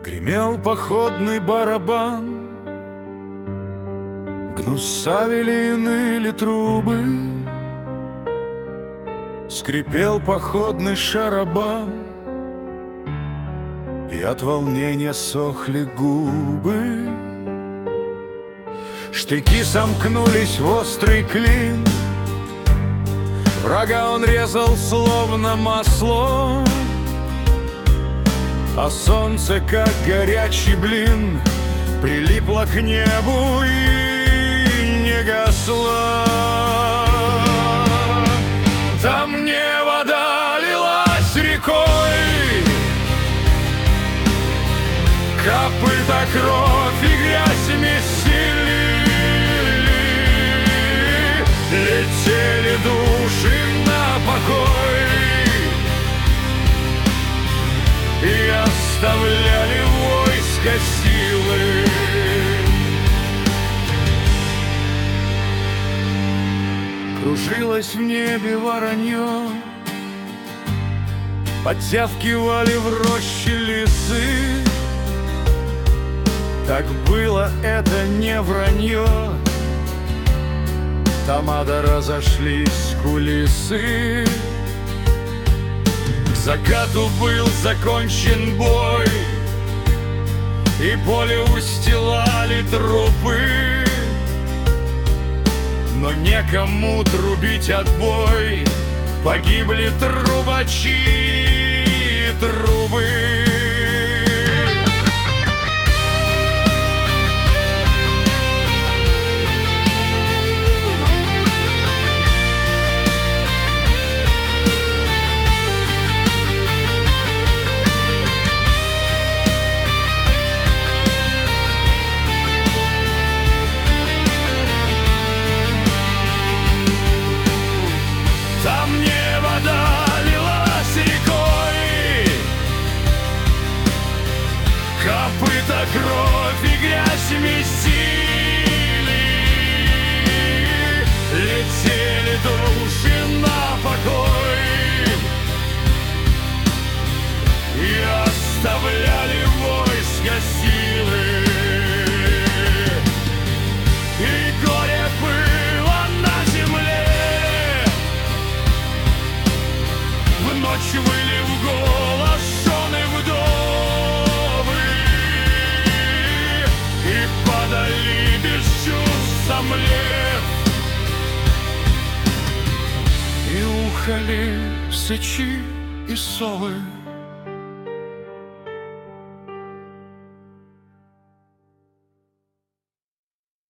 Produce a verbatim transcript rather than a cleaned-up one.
Гремел походный барабан, гнусавили и ныли трубы, скрипел походный шарабан, и от волнения сохли губы. Штыки сомкнулись в острый клин, врага он резал словно масло, а солнце, как горячий блин, прилипло к небу и не гасло. Там не вода лилась рекой, копыта, кровь и грязь месили, летели души на покой и оставляли войско силы. Кружилось в небе воронье, подтявкивали в роще лисы. Так было, это не вранье, тамада разошлись кулисы. К закату был закончен бой, и поле устилали трупы, но некому трубить отбой, погибли трубачи и трубы. Копыта, кровь и грязь месили, летели души на покой и оставляли войско силы. И горе было на земле, в ночь выли в голос жены вдовы, падали без чувств сомлев, и ухали сычи и совы.